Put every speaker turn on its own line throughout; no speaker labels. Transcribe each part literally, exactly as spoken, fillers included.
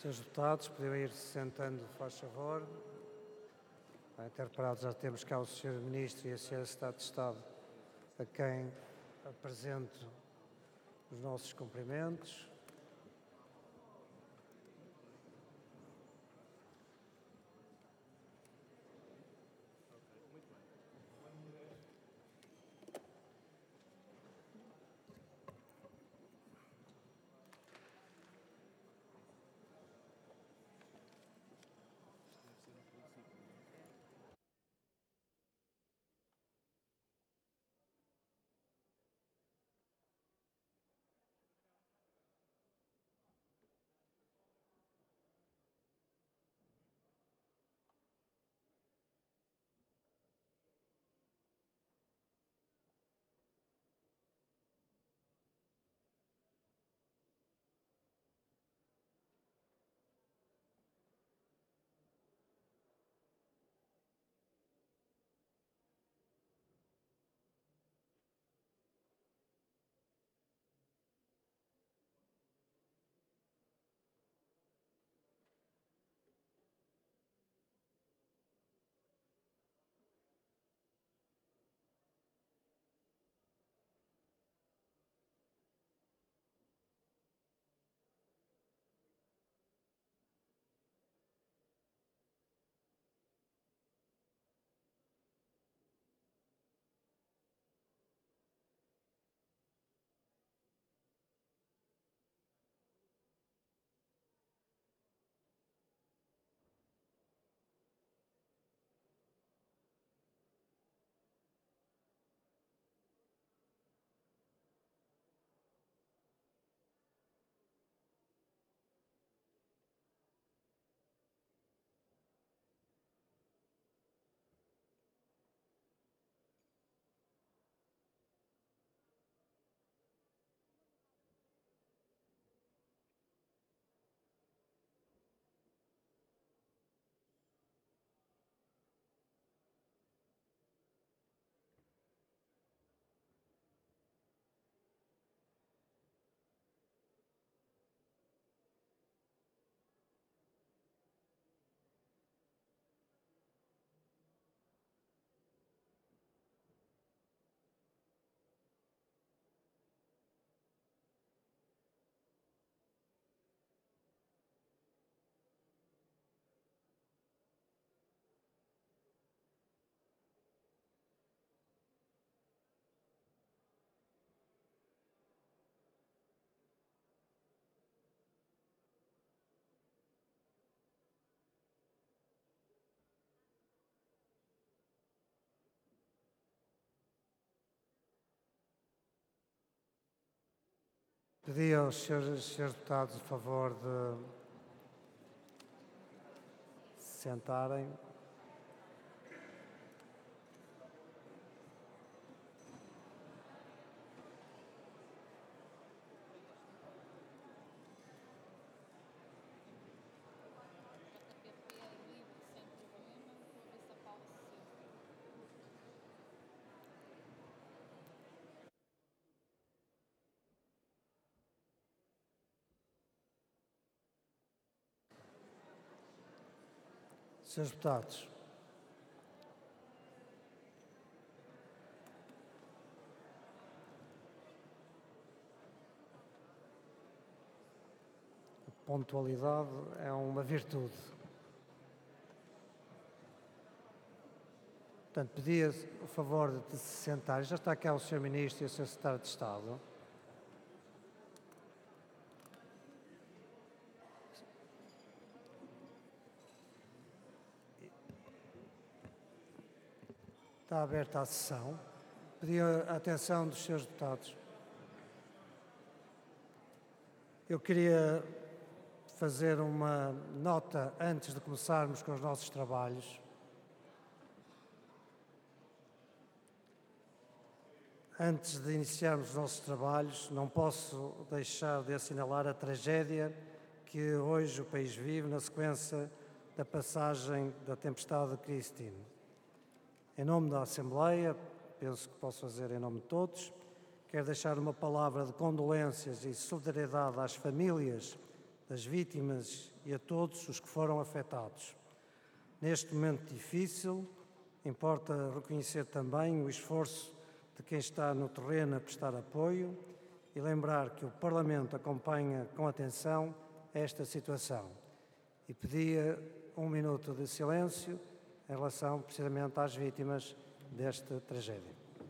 senhores deputados, podiam ir se sentando, faz favor. Interpelados, já temos cá o senhor Ministro e a senhora Secretária de Estado, a quem apresento os nossos cumprimentos. Pedi aos senhores, senhores deputados o favor de se sentarem. Senhores deputados, a pontualidade é uma virtude. Portanto, pedia o favor de se sentar. Já está cá o senhor Ministro e o senhor Secretário de Estado. Está aberta a sessão. Pedi a atenção dos senhores deputados. Eu queria fazer uma nota antes de começarmos com os nossos trabalhos. Antes de iniciarmos os nossos trabalhos, não posso deixar de assinalar a tragédia que hoje o país vive na sequência da passagem da tempestade Christine. Em nome da Assembleia, penso que posso fazer em nome de todos, quero deixar uma palavra de condolências e solidariedade às famílias das vítimas e a todos os que foram afetados. Neste momento difícil, importa reconhecer também o esforço de quem está no terreno a prestar apoio e lembrar que o Parlamento acompanha com atenção esta situação. E pedia um minuto de silêncio em relação precisamente às vítimas desta tragédia.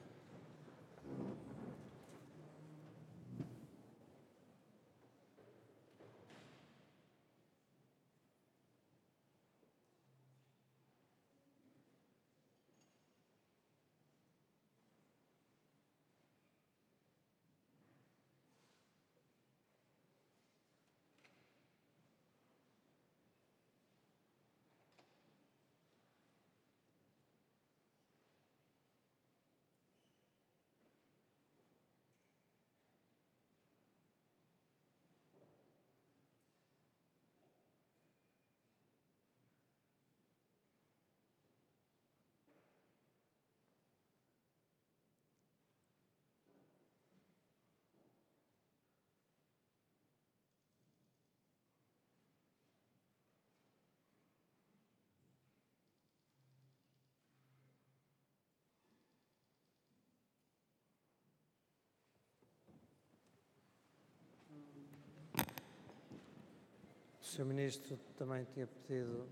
O senhor Ministro também tinha pedido.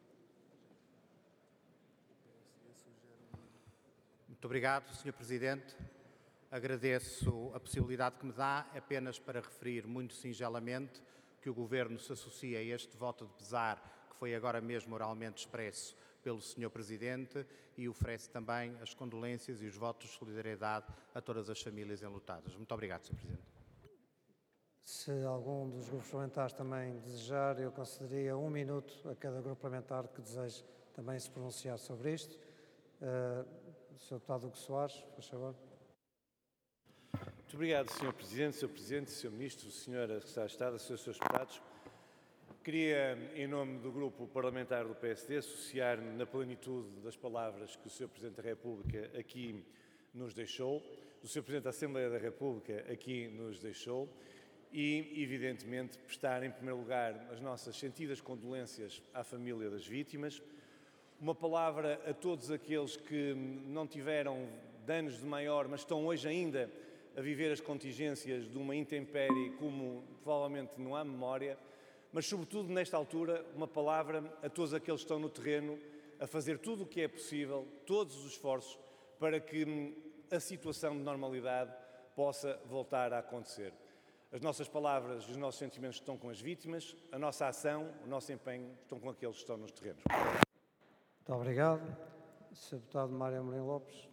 Muito obrigado, senhor Presidente. Agradeço a possibilidade que me dá, apenas para referir muito singelamente que o Governo se associa a este voto de pesar que foi agora mesmo oralmente expresso pelo senhor Presidente e oferece também as condolências e os votos de solidariedade a todas as famílias enlutadas. Muito obrigado, senhor Presidente.
Se algum dos grupos parlamentares também desejar, eu concederia um minuto a cada grupo parlamentar que deseje também se pronunciar sobre isto. Uh, senhor Deputado Hugo Soares, por favor.
Muito obrigado, senhor Presidente, senhor Presidente, senhor Ministro, senhora Secretária de Estado, senhores deputados. Queria, em nome do Grupo Parlamentar do P S D, associar-me na plenitude das palavras que o senhor Presidente da República aqui nos deixou, o senhor Presidente da Assembleia da República aqui nos deixou, e, evidentemente, prestar, em primeiro lugar, as nossas sentidas condolências à família das vítimas. Uma palavra a todos aqueles que não tiveram danos de maior, mas estão hoje ainda a viver as contingências de uma intempérie como provavelmente não há memória, mas, sobretudo, nesta altura, uma palavra a todos aqueles que estão no terreno a fazer tudo o que é possível, todos os esforços, para que a situação de normalidade possa voltar a acontecer. As nossas palavras e os nossos sentimentos estão com as vítimas, a nossa ação, o nosso empenho estão com aqueles que estão nos terrenos.
Muito obrigado. senhor Deputado Mário Amorim Lopes.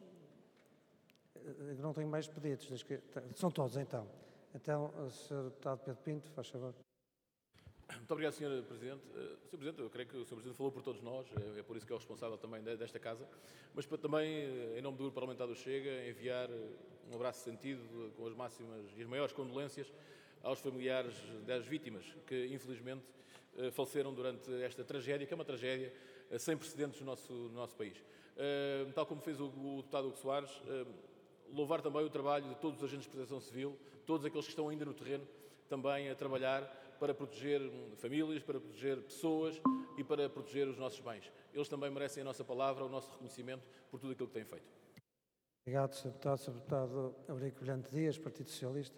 Eu não tenho mais pedidos. Que... São todos, então. Então, o senhor Deputado Pedro Pinto, faz favor.
Muito obrigado, senhor Presidente. senhor Presidente, eu creio que o senhor Presidente falou por todos nós, é por isso que é o responsável também desta Casa, mas para também, em nome do Grupo Parlamentar do Chega, enviar um abraço sentido, com as máximas e as maiores condolências aos familiares das vítimas que, infelizmente, faleceram durante esta tragédia, que é uma tragédia sem precedentes no nosso, no nosso país. Tal como fez o, o deputado Hugo Soares, louvar também o trabalho de todos os agentes de proteção civil, todos aqueles que estão ainda no terreno, também a trabalhar para proteger famílias, para proteger pessoas e para proteger os nossos bens. Eles também merecem a nossa palavra, o nosso reconhecimento por tudo aquilo que têm feito.
Obrigado, senhor Deputado. senhor Deputado Eurico Brilhante Dias, Partido Socialista.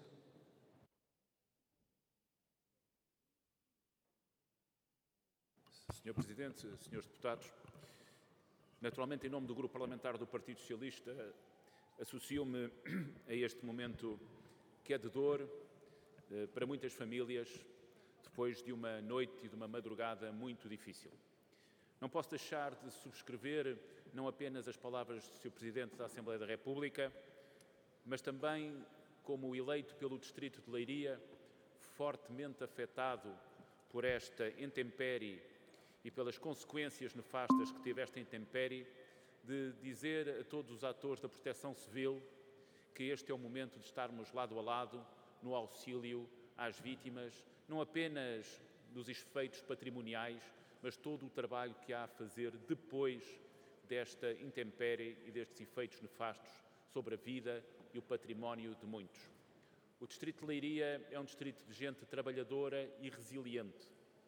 senhor Presidente, senhores deputados, naturalmente, em nome do Grupo Parlamentar do Partido Socialista, associo-me a este momento que é de dor para muitas famílias, depois de uma noite e de uma madrugada muito difícil. Não posso deixar de subscrever não apenas as palavras do senhor Presidente da Assembleia da República, mas também, como eleito pelo Distrito de Leiria, fortemente afetado por esta intempérie e pelas consequências nefastas que teve esta intempérie, de dizer a todos os atores da proteção civil que este é o momento de estarmos lado a lado no auxílio às vítimas, não apenas dos efeitos patrimoniais, mas todo o trabalho que há a fazer depois desta intempérie e destes efeitos nefastos sobre a vida e o património de muitos. O Distrito de Leiria é um distrito de gente trabalhadora e resiliente,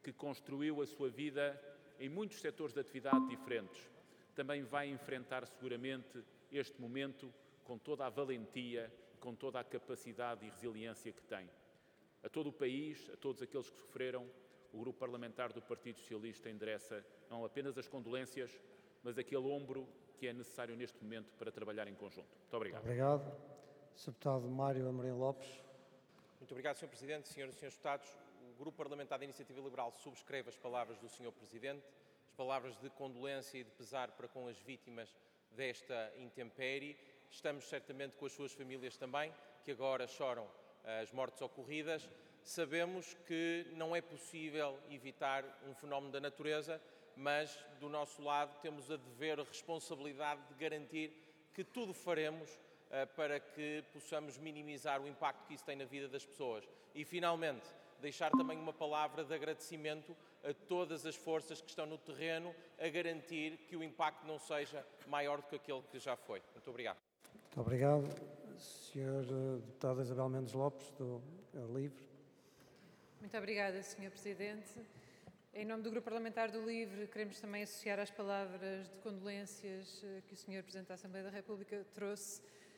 que construiu a sua vida em muitos setores de atividade diferentes, também vai enfrentar seguramente este momento com toda a valentia, com toda a capacidade e resiliência que tem. A todo o país, a todos aqueles que sofreram, o Grupo Parlamentar do Partido Socialista endereça não apenas as condolências, mas aquele ombro que é necessário neste momento para trabalhar em conjunto. Muito obrigado.
Obrigado. senhor Deputado Mário Amorim Lopes.
Muito obrigado, senhor Presidente. Senhoras e senhores Deputados, o Grupo Parlamentar da Iniciativa Liberal subscreve as palavras do senhor Presidente, as palavras de condolência e de pesar para com as vítimas desta intempérie. Estamos certamente com as suas famílias também, que agora choram as mortes ocorridas. Sabemos que não é possível evitar um fenómeno da natureza, mas do nosso lado temos a dever, a responsabilidade de garantir que tudo faremos uh, para que possamos minimizar o impacto que isso tem na vida das pessoas. E, finalmente, deixar também uma palavra de agradecimento a todas as forças que estão no terreno a garantir que o impacto não seja maior do que aquele que já foi. Muito obrigado.
Muito obrigado. senhor Deputada Isabel Mendes Lopes, do LIVRE.
Muito obrigada, senhor Presidente. Em nome do Grupo Parlamentar do LIVRE, queremos também associar às palavras de condolências que o senhor Presidente da Assembleia da República trouxe.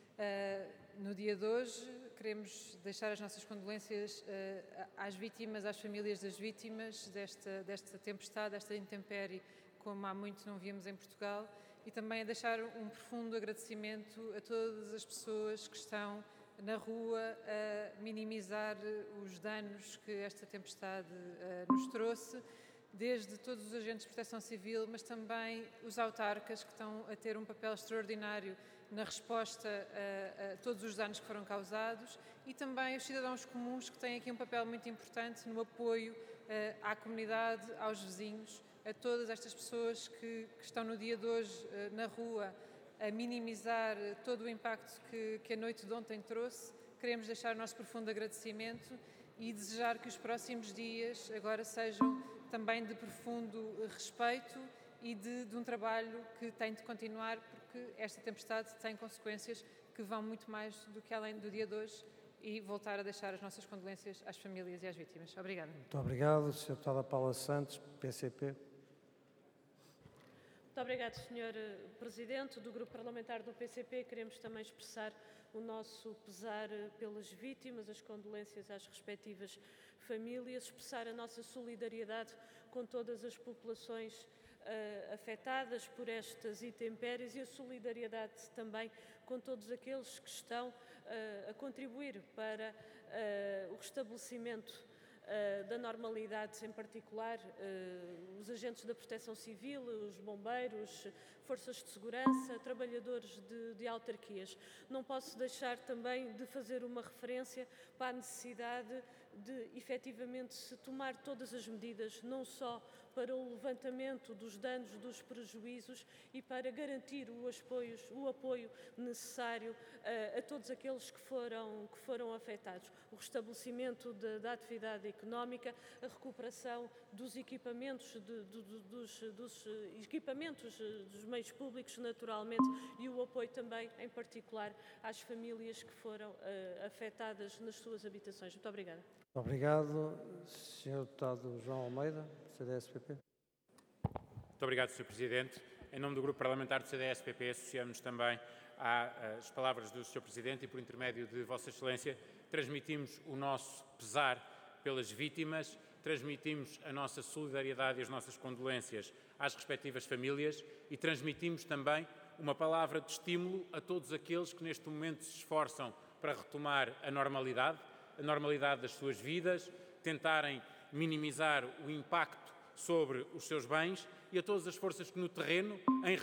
Uh, no dia de hoje, queremos deixar as nossas condolências uh, às vítimas, às famílias das vítimas desta, desta tempestade, desta intempérie, como há muito não víamos em Portugal, e também a deixar um profundo agradecimento a todas as pessoas que estão na rua a minimizar os danos que esta tempestade uh, nos trouxe, desde todos os agentes de proteção civil, mas também os autarcas, que estão a ter um papel extraordinário na resposta a, a todos os danos que foram causados, e também os cidadãos comuns, que têm aqui um papel muito importante no apoio uh, à comunidade, aos vizinhos, a todas estas pessoas que, que estão no dia de hoje uh, na rua a minimizar todo o impacto que, que a noite de ontem trouxe. Queremos deixar o nosso profundo agradecimento e desejar que os próximos dias agora sejam também de profundo respeito e de, de um trabalho que tem de continuar, porque esta tempestade tem consequências que vão muito mais do que além do dia de hoje, e voltar a deixar as nossas condolências às famílias e às vítimas. Obrigada.
Muito obrigado. senhora Deputada Paula Santos, P C P.
Muito obrigado, senhor Presidente. Do Grupo Parlamentar do P C P, queremos também expressar o nosso pesar pelas vítimas, as condolências às respectivas famílias, expressar a nossa solidariedade com todas as populações uh, afetadas por estas intempéries e a solidariedade também com todos aqueles que estão uh, a contribuir para uh, o restabelecimento Uh, da normalidade, em particular uh, os agentes da Proteção Civil, os bombeiros, forças de segurança, trabalhadores de, de autarquias. Não posso deixar também de fazer uma referência para a necessidade de, efetivamente, se tomar todas as medidas, não só para o levantamento dos danos, dos prejuízos, e para garantir o apoio, o apoio necessário uh, a todos aqueles que foram, que foram afetados. O restabelecimento de, da atividade económica, a recuperação dos equipamentos, de, de, de, dos, dos equipamentos dos meios públicos, naturalmente, e o apoio também, em particular, às famílias que foram uh, afetadas nas suas habitações. Muito obrigada.
Obrigado. senhor Deputado João Almeida, C D S P P.
Muito obrigado, senhor Presidente. Em nome do Grupo Parlamentar do C D S P P, associamos também às palavras do senhor Presidente e, por intermédio de Vossa Excelência, transmitimos o nosso pesar pelas vítimas, transmitimos a nossa solidariedade e as nossas condolências às respectivas famílias e transmitimos também uma palavra de estímulo a todos aqueles que neste momento se esforçam para retomar a normalidade, a normalidade das suas vidas, tentarem minimizar o impacto sobre os seus bens, e a todas as forças que no terreno, em